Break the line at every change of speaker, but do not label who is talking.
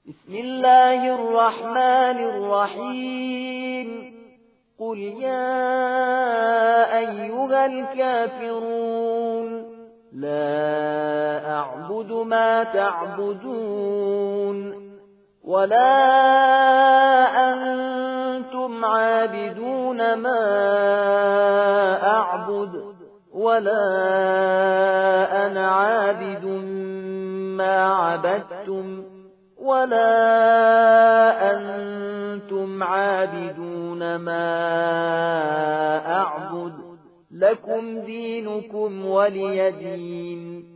بسم الله الرحمن الرحيم قل يا أيها الكافرون لا أعبد ما تعبدون ولا أنتم عابدون ما أعبد ولا أنا عابد ما عبدتم ولا أنتم عابدون ما أعبد لكم دينكم ولي دين.